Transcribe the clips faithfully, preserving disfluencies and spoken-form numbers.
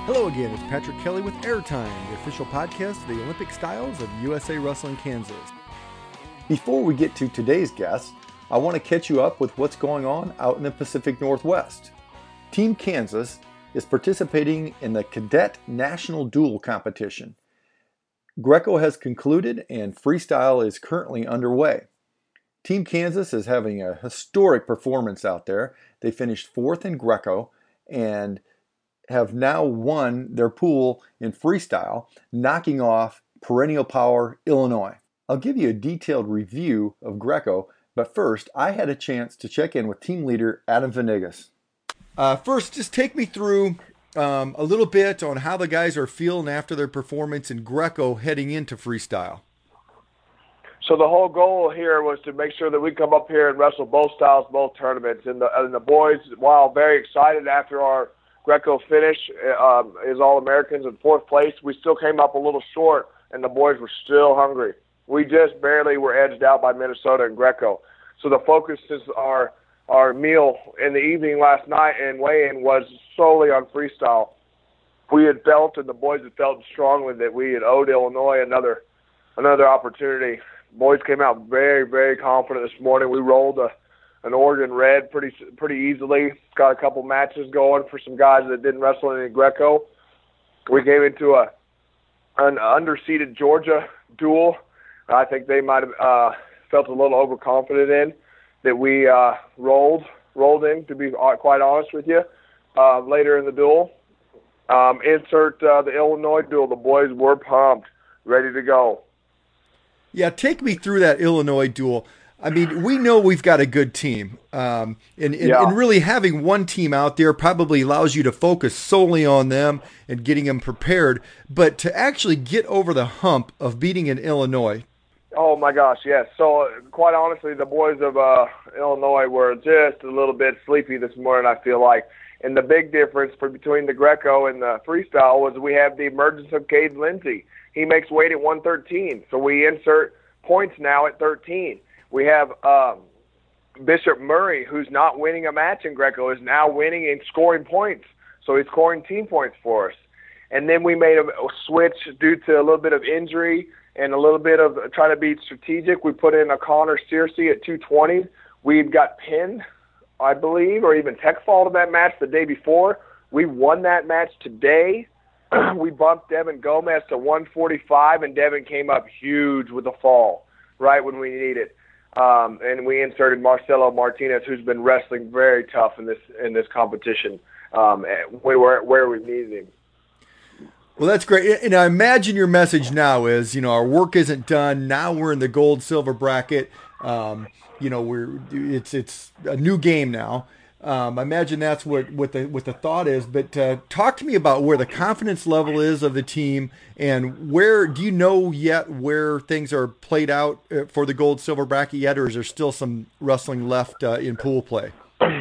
Hello again, it's Patrick Kelly with Airtime, the official podcast of the Olympic Styles of U S A Wrestling Kansas. Before we get to today's guest, I want to catch you up with what's going on out in the Pacific Northwest. Team Kansas is participating in the Cadet National Duel Competition. Greco has concluded and freestyle is currently underway. Team Kansas is having a historic performance out there. They finished fourth in Greco and have now won their pool in freestyle, knocking off Perennial Power Illinois. I'll give you a detailed review of Greco, but first, I had a chance to check in with team leader Adam Venegas. Uh, first, just take me through um, a little bit on how the guys are feeling after their performance in Greco heading into freestyle. So the whole goal here was to make sure that we come up here and wrestle both styles, both tournaments. And the, and the boys, while very excited after our Greco finish um, as All-Americans in fourth place, we still came up a little short, and the boys were still hungry. We just barely were edged out by Minnesota and Greco. So the focus is our our meal in the evening last night and weigh-in was solely on freestyle. We had felt, and the boys had felt strongly, that we had owed Illinois another another opportunity. Boys came out very, very confident this morning. We rolled a, an Oregon Red pretty pretty easily. Got a couple matches going for some guys that didn't wrestle in Greco. We came into a an underseeded Georgia duel. I think they might have uh, felt a little overconfident in that we uh, rolled rolled in, to be quite honest with you, uh, later in the duel. Um, insert uh, the Illinois duel. The boys were pumped, ready to go. Yeah, take me through that Illinois duel. I mean, we know we've got a good team, um, and, and, yeah. and really having one team out there probably allows you to focus solely on them and getting them prepared. But to actually get over the hump of beating an Illinois. Oh, my gosh, yes. So, uh, quite honestly, the boys of uh, Illinois were just a little bit sleepy this morning, I feel like. And the big difference for, between the Greco and the freestyle was we have the emergence of Cade Lindsey. He makes weight at one thirteen, so we insert points now at thirteen. We have um, Bishop Murray, who's not winning a match in Greco, is now winning and scoring points. So he's scoring team points for us. And then we made a, a switch due to a little bit of injury and a little bit of trying to be strategic. We put in a Connor Searcy at two twenty. We got pinned, I believe, or even tech faulted that match the day before. We won that match today. We bumped Devin Gomez to one forty-five, and Devin came up huge with a fall right when we needed it. Um, and we inserted Marcelo Martinez, who's been wrestling very tough in this in this competition, um, where where we needed him. Well, that's great. And I imagine your message now is, you know, our work isn't done. Now we're in the gold silver bracket. Um, you know, we're it's it's a new game now. Um, I imagine that's what, what the what the thought is. But uh, talk to me about where the confidence level is of the team, and where do you know yet where things are played out for the gold silver bracket yet, or is there still some wrestling left uh, in pool play?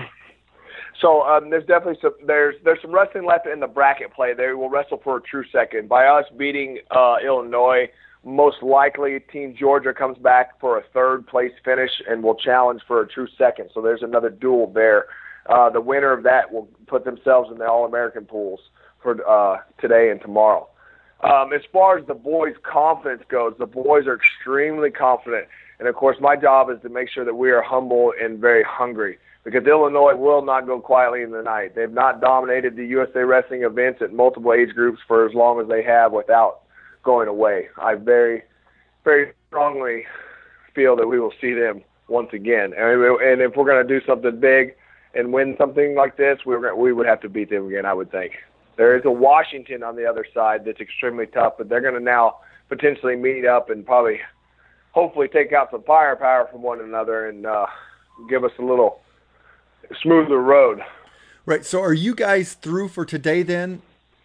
So um, there's definitely some there's there's some wrestling left in the bracket play. They will wrestle for a true second. By us beating uh, Illinois, most likely Team Georgia comes back for a third place finish and will challenge for a true second. So there's another duel there. Uh, the winner of that will put themselves in the All-American pools for uh, today and tomorrow. Um, as far as the boys' confidence goes, the boys are extremely confident. And, of course, my job is to make sure that we are humble and very hungry, because Illinois will not go quietly in the night. They've not dominated the U S A Wrestling events at multiple age groups for as long as they have without going away. I very, very strongly feel that we will see them once again. And, and if we're going to do something big and win something like this, we were, we would have to beat them again, I would think. There is a Washington on the other side that's extremely tough, but they're going to now potentially meet up and probably hopefully take out some firepower from one another and uh, give us a little smoother road. Right. So are you guys through for today then?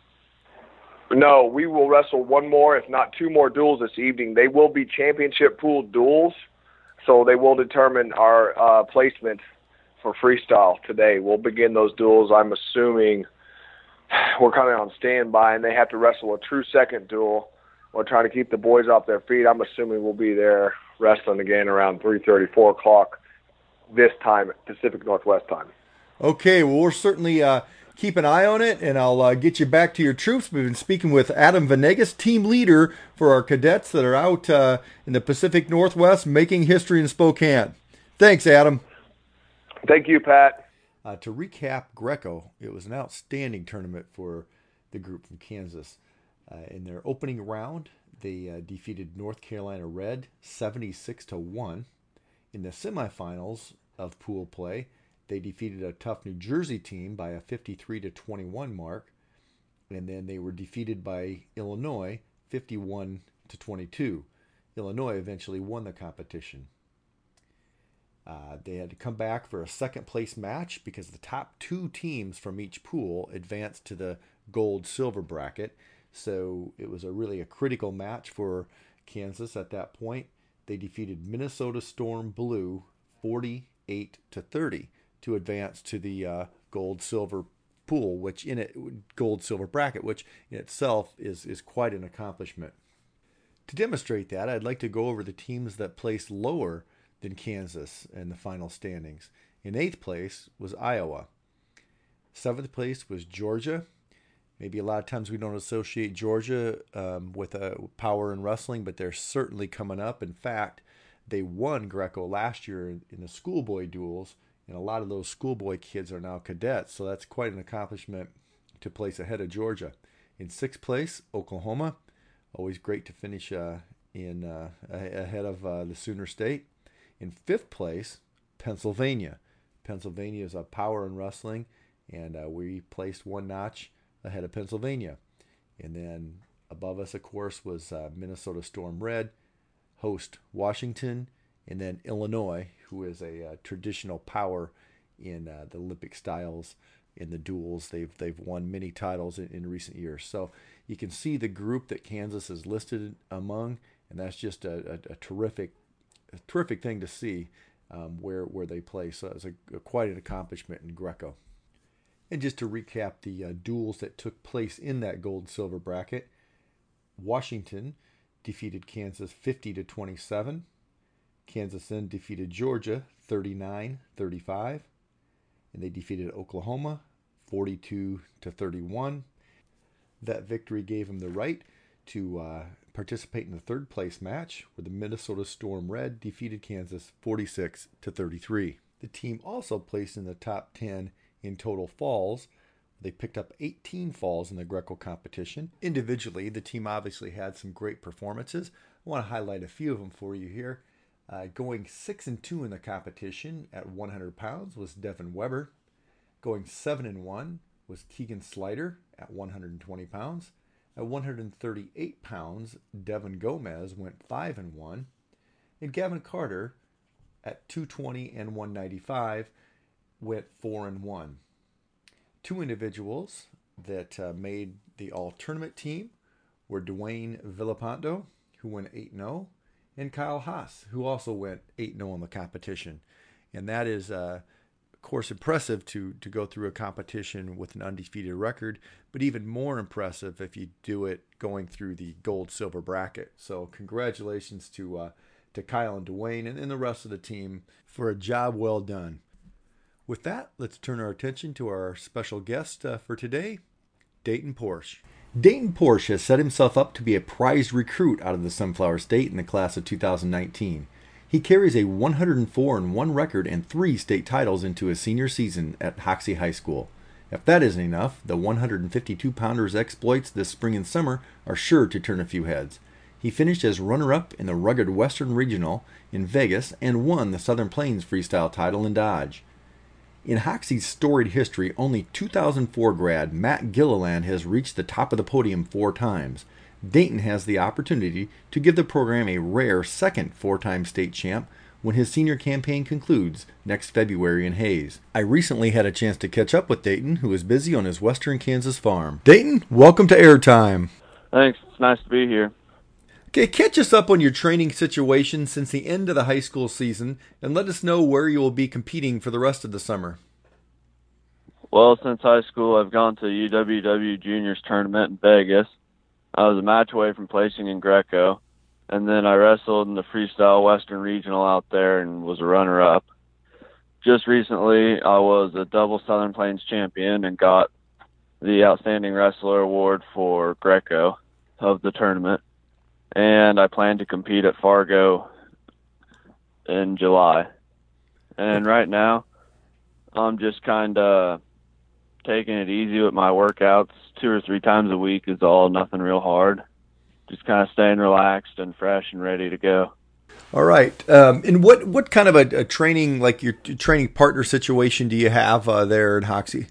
No, we will wrestle one more, if not two more duels this evening. They will be championship pool duels, so they will determine our uh, placement for freestyle today. We'll begin those duels. I'm assuming we're kind of on standby, and they have to wrestle a true second duel. We're trying to keep the boys off their feet. I'm assuming we'll be there wrestling again around three thirty, four o'clock this time, Pacific Northwest time. Okay, well, we're certainly uh, keep an eye on it, and I'll uh, get you back to your troops. We've been speaking with Adam Venegas, team leader for our cadets that are out uh, in the Pacific Northwest making history in Spokane. Thanks, Adam. Thank you, Pat. Uh, to recap Greco, it was an outstanding tournament for the group from Kansas. Uh, in their opening round, they uh, defeated North Carolina Red seventy-six to one. In the semifinals of pool play, they defeated a tough New Jersey team by a fifty-three to twenty-one mark, and then they were defeated by Illinois fifty-one to twenty-two. Illinois eventually won the competition. Uh, they had to come back for a second place match because the top two teams from each pool advanced to the gold-silver bracket. So it was a really a critical match for Kansas at that point. They defeated Minnesota Storm Blue forty-eight to thirty to advance to the uh, gold-silver pool, which in it gold-silver bracket, which in itself is is quite an accomplishment. To demonstrate that, I'd like to go over the teams that placed lower than Kansas in the final standings. In eighth place was Iowa. Seventh place was Georgia. Maybe a lot of times we don't associate Georgia um, with uh, power in wrestling, but they're certainly coming up. In fact, they won Greco last year in, in the schoolboy duels, and a lot of those schoolboy kids are now cadets, so that's quite an accomplishment to place ahead of Georgia. In sixth place, Oklahoma. Always great to finish uh, in uh, ahead of uh, the Sooner State. In fifth place, Pennsylvania. Pennsylvania is a power in wrestling, and uh, we placed one notch ahead of Pennsylvania. And then above us, of course, was uh, Minnesota Storm Red, host Washington, and then Illinois, who is a uh, traditional power in uh, the Olympic styles in the duels. They've they've won many titles in, in recent years. So you can see the group that Kansas is listed among, and that's just a, a, a terrific a terrific thing to see um, where where they play. So it's a, a, quite an accomplishment in Greco. And just to recap the uh, duels that took place in that gold-silver bracket, Washington defeated Kansas fifty to twenty-seven. Kansas then defeated Georgia thirty-nine thirty-five. And they defeated Oklahoma forty-two to thirty-one. That victory gave them the right to uh, participate in the third place match, where the Minnesota Storm Red defeated Kansas forty-six to thirty-three. The team also placed in the top ten in total falls. They picked up eighteen falls in the Greco competition. Individually, the team obviously had some great performances. I want to highlight a few of them for you here. Uh, going six and two in the competition at one hundred pounds was Devin Weber. Going seven and one was Keegan Slider at one hundred twenty pounds. At one hundred thirty-eight pounds, Devin Gomez went five and one. And Gavin Carter at two twenty and one ninety-five went four and one. Two individuals that uh, made the all-tournament team were Dwayne Villalpando, who went eight and oh, and Kyle Haas, who also went eight and oh in the competition. And that is, uh, of course, impressive to, to go through a competition with an undefeated record, but even more impressive if you do it going through the gold-silver bracket. So congratulations to uh, to Kyle and Dwayne and, and the rest of the team for a job well done. With that, let's turn our attention to our special guest uh, for today, Dayton Porsche. Dayton Porsche has set himself up to be a prized recruit out of the Sunflower State in the class of two thousand nineteen. He carries a one hundred four and one record and three state titles into his senior season at Hoxie High School. If that isn't enough, the one hundred fifty-two pounder's exploits this spring and summer are sure to turn a few heads. He finished as runner-up in the Rugged Western Regional in Vegas and won the Southern Plains Freestyle title in Dodge. In Hoxie's storied history, only two thousand four grad Matt Gilliland has reached the top of the podium four times. Dayton has the opportunity to give the program a rare second four-time state champ when his senior campaign concludes next February in Hayes. I recently had a chance to catch up with Dayton, who is busy on his western Kansas farm. Dayton, welcome to Airtime. Thanks. It's nice to be here. Okay, catch us up on your training situation since the end of the high school season, and let us know where you will be competing for the rest of the summer. Well, since high school, I've gone to U W W Juniors tournament in Vegas. I was a match away from placing in Greco, and then I wrestled in the Freestyle Western Regional out there and was a runner-up. Just recently, I was a double Southern Plains champion and got the Outstanding Wrestler Award for Greco of the tournament, and I plan to compete at Fargo in July. And right now, I'm just kind of taking it easy with my workouts. Two or three times a week is all, nothing real hard. Just kind of staying relaxed and fresh and ready to go. All right. Um, and what, what kind of a, a training, like your training partner situation do you have uh, there in Hoxie?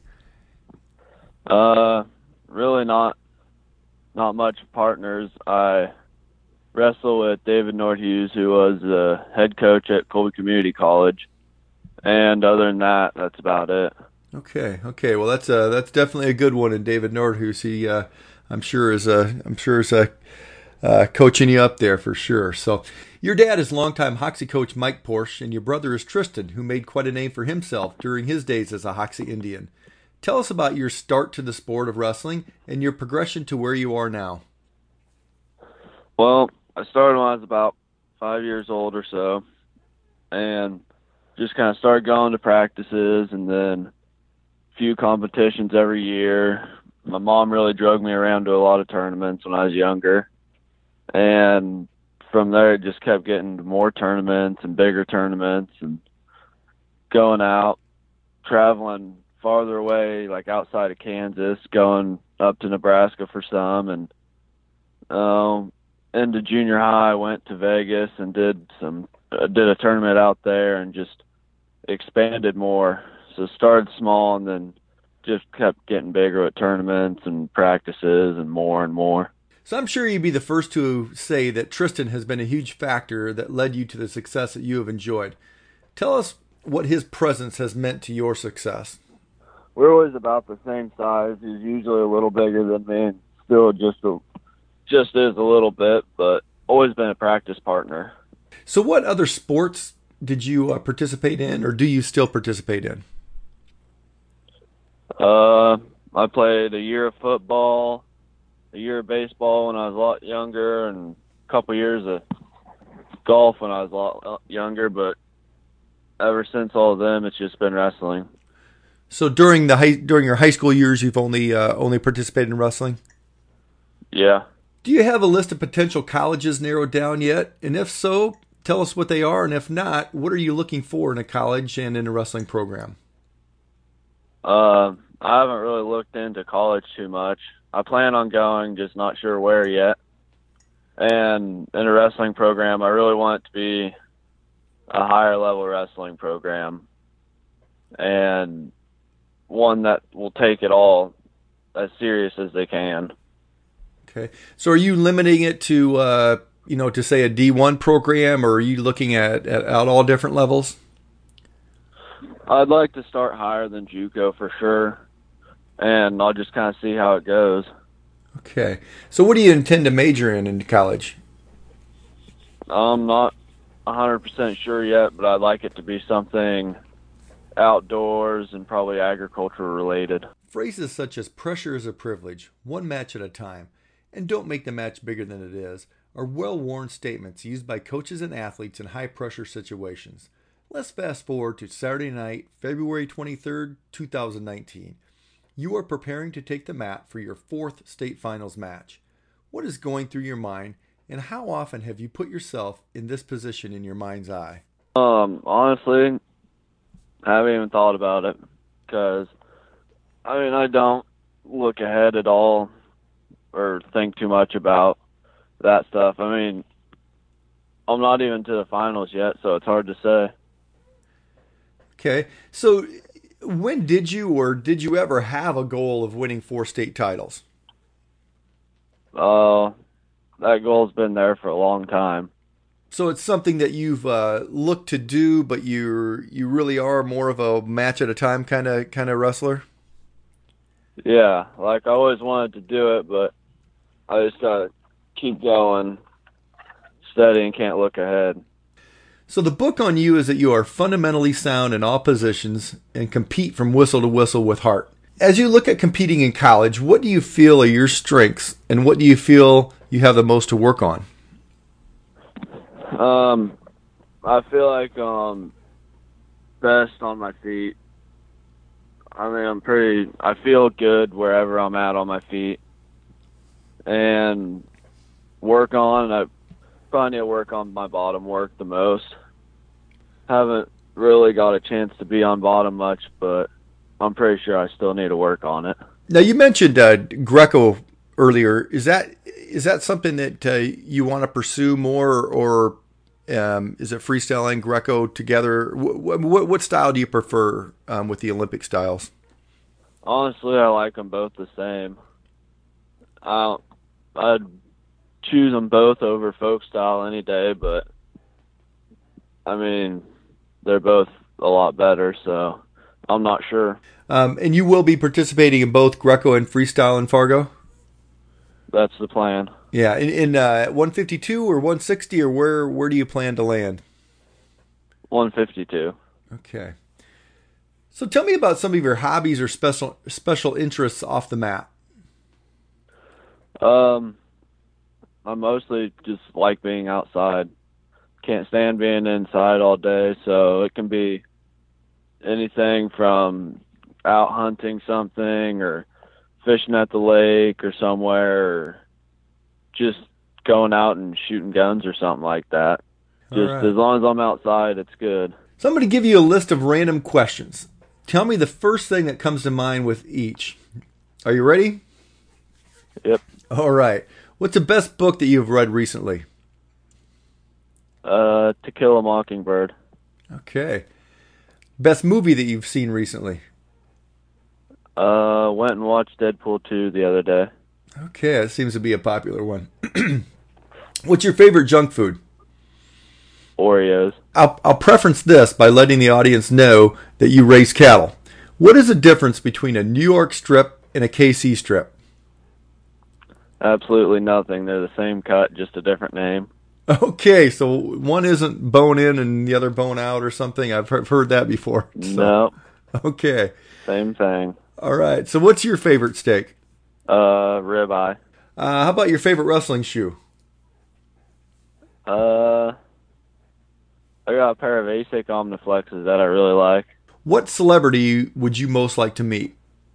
Uh, really not, not much partners. I wrestle with David Nordhughes, who was the head coach at Colby Community College. And other than that, that's about it. Okay. Okay. Well, that's uh that's definitely a good one. And David Nordhus, he uh, I'm sure is uh, I'm sure is uh, uh, coaching you up there for sure. So, your dad is longtime Hoxie coach Mike Porsche, and your brother is Tristan, who made quite a name for himself during his days as a Hoxie Indian. Tell us about your start to the sport of wrestling and your progression to where you are now. Well, I started when I was about five years old or so, and just kind of started going to practices and then a few competitions every year. My mom really drug me around to a lot of tournaments when I was younger. And from there, it just kept getting to more tournaments and bigger tournaments and going out, traveling farther away, like outside of Kansas, going up to Nebraska for some. And um, into junior high, I went to Vegas and did some I did a tournament out there and just expanded more. So started small and then just kept getting bigger at tournaments and practices and more and more. So I'm sure you'd be the first to say that Tristan has been a huge factor that led you to the success that you have enjoyed. Tell us what his presence has meant to your success. We're always about the same size. He's usually a little bigger than me and still just a, just is a little bit, but always been a practice partner. So what other sports did you uh, participate in, or do you still participate in? Uh, I played a year of football, a year of baseball when I was a lot younger, and a couple years of golf when I was a lot younger. But ever since all of them, it's just been wrestling. So during the high, during your high school years, you've only uh, only participated in wrestling? Yeah. Do you have a list of potential colleges narrowed down yet? And if so, tell us what they are. And if not, what are you looking for in a college and in a wrestling program? Uh, I haven't really looked into college too much. I plan on going, just not sure where yet. And in a wrestling program, I really want it to be a higher level wrestling program and one that will take it all as serious as they can. Okay. So are you limiting it to, uh, you know, to say a D one program, or are you looking at, at, at all different levels? I'd like to start higher than JUCO for sure, and I'll just kind of see how it goes. Okay. So what do you intend to major in in college? I'm not one hundred percent sure yet, but I'd like it to be something outdoors and probably agriculture related. Phrases such as pressure is a privilege, one match at a time, and don't make the match bigger than it is are well-worn statements used by coaches and athletes in high-pressure situations. Let's fast forward to Saturday night, February twenty-third, two thousand nineteen. You are preparing to take the mat for your fourth state finals match. What is going through your mind, and how often have you put yourself in this position in your mind's eye? Um, honestly, I haven't even thought about it because, I mean, I don't look ahead at all or think too much about that stuff. I mean, I'm not even to the finals yet, so it's hard to say. Okay, so when did you or did you ever have a goal of winning four state titles? Uh, that goal's been there for a long time. So it's something that you've uh, looked to do, but you you really are more of a match at a time kind of kind of wrestler? Yeah, like I always wanted to do it, but I just gotta keep going steady and can't look ahead. So the book on you is that you are fundamentally sound in all positions and compete from whistle to whistle with heart. As you look at competing in college, what do you feel are your strengths and what do you feel you have the most to work on? Um, I feel like um best on my feet. I mean, I'm pretty, I feel good wherever I'm at on my feet. And work on, I probably need to work on my bottom work the most. Haven't really got a chance to be on bottom much, but I'm pretty sure I still need to work on it. Now, you mentioned uh, Greco earlier. Is that is that something that uh, you want to pursue more, or um, is it freestyle and Greco together? What, what, what style do you prefer um, with the Olympic styles? Honestly, I like them both the same. I don't, I'd choose them both over folk style any day, but I mean, they're both a lot better, so I'm not sure. Um, and you will be participating in both Greco and freestyle in Fargo? That's the plan. Yeah, in, in uh, one fifty-two or one sixty, or where where do you plan to land? one fifty-two. Okay. So tell me about some of your hobbies or special special interests off the mat. Um, I mostly just like being outside. Can't stand being inside all day, so it can be anything from out hunting something or fishing at the lake or somewhere, or just going out and shooting guns or something like that. Just right. As long as I'm outside, it's good. So I'm going to give you a list of random questions. Tell me the first thing that comes to mind with each. Are you ready? Yep. All right. What's the best book that you've read recently? Uh, To Kill a Mockingbird. Okay. Best movie that you've seen recently? Uh, went and watched Deadpool two the other day. Okay, that seems to be a popular one. What's your favorite junk food? Oreos. I'll, I'll preference this by letting the audience know that you raise cattle. What is the difference between a New York strip and a K C strip? Absolutely nothing. They're the same cut, just a different name. Okay, so one isn't bone in and the other bone out or something. I've heard, heard that before. So, no. Okay. Same thing. All right. So what's your favorite steak? Uh, ribeye. Uh, how about your favorite wrestling shoe? Uh, I got a pair of Asics Omniflexes that I really like. What celebrity would you most like to meet?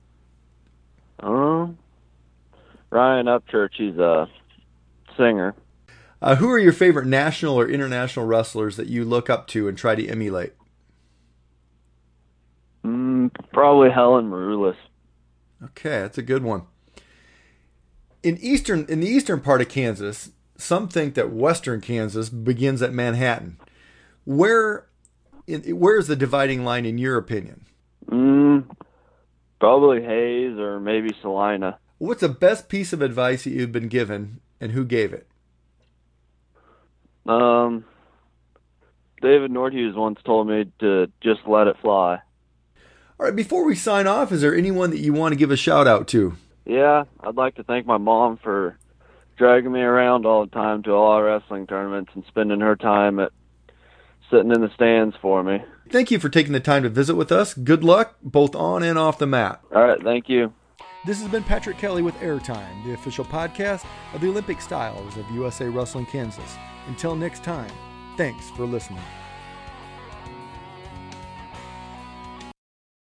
Um, Ryan Upchurch. He's a singer. Uh, who are your favorite national or international wrestlers that you look up to and try to emulate? Mm, probably Helen Maroulis. Okay, that's a good one. In eastern, in the eastern part of Kansas, some think that western Kansas begins at Manhattan. Where, in, where is the dividing line in your opinion? Mm, probably Hayes or maybe Salina. What's the best piece of advice that you've been given, and who gave it? Um, David Nordhughes once told me to just let it fly. All right, before we sign off, is there anyone that you want to give a shout out to? Yeah, I'd like to thank my mom for dragging me around all the time to all our wrestling tournaments and spending her time at sitting in the stands for me. Thank you for taking the time to visit with us. Good luck, both on and off the mat. All right, thank you. This has been Patrick Kelly with Airtime, the official podcast of the Olympic Styles of U S A Wrestling Kansas. Until next time, thanks for listening.